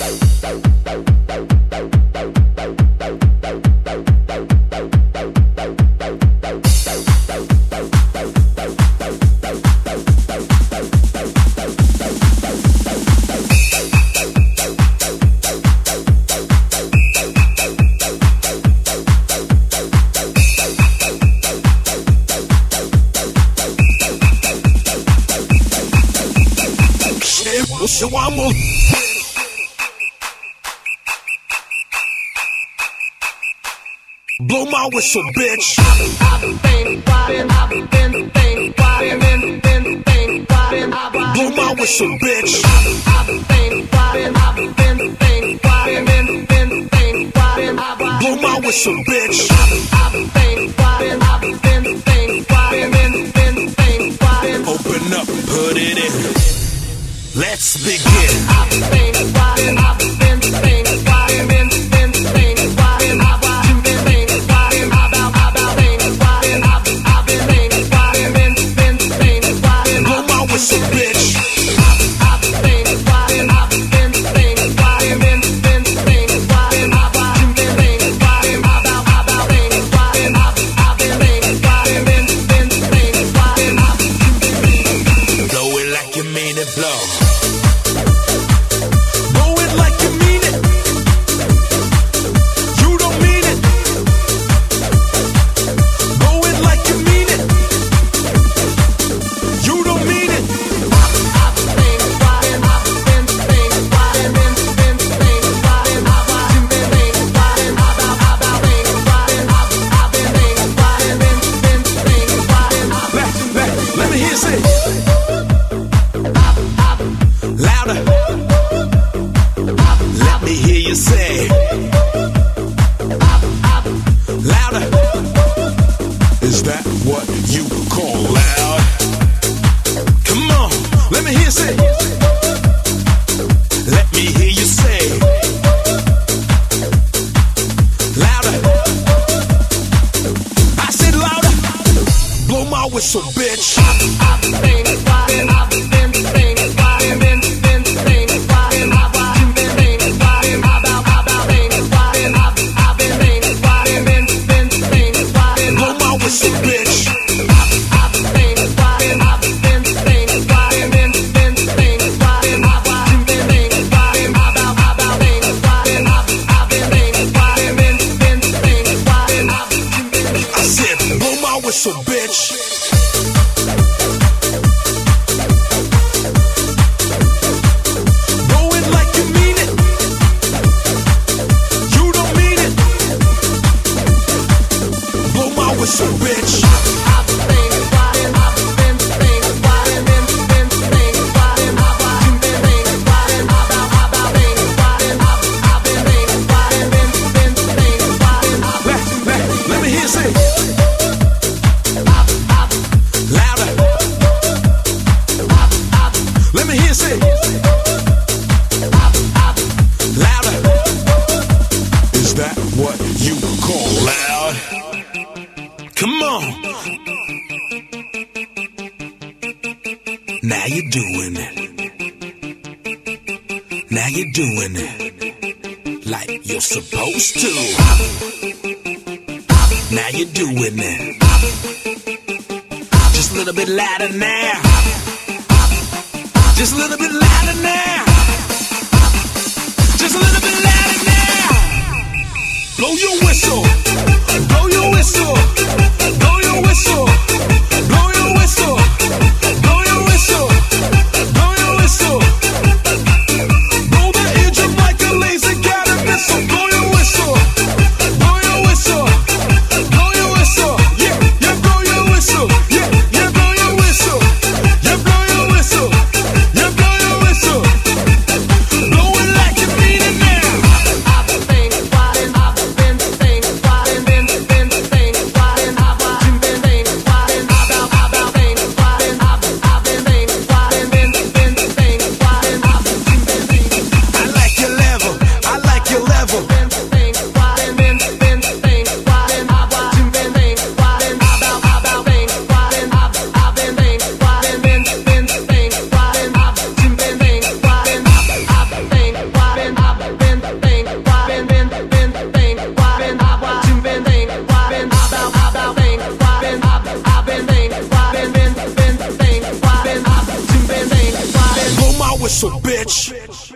So I'm gonna blow my whistle, bitch. Blow my whistle, bitch. Blow my whistle, bitch. Open up, put it in. Let's begin. Blow my whistle, bitch. Blow it like you mean it, blow. Whistle, bitch. Blow my whistle, bitch. I said, blow my whistle, bitch. Whistle, bitch. Let me hear you say louder. Let me hear you say louder. Is that what you call loud? Come on. Now you're doing it. Now you're doing it like you're supposed to. Now you're doing it. Just a little bit louder now. Just a little bit louder now. Just a little bit louder now. Blow your whistle. Blow your whistle. Blow your whistle. Blow your whistle. Blow your whistle. Blow your whistle. Blow the engine like a laser guided missile. Blow your whistle. Blow your whistle. Blow your whistle. Yeah, yeah, blow your whistle. Yeah, yeah, blow your whistle. Yeah, blow your whistle. Yeah, blow your whistle. Blow it like you mean it now. whistle, bitch.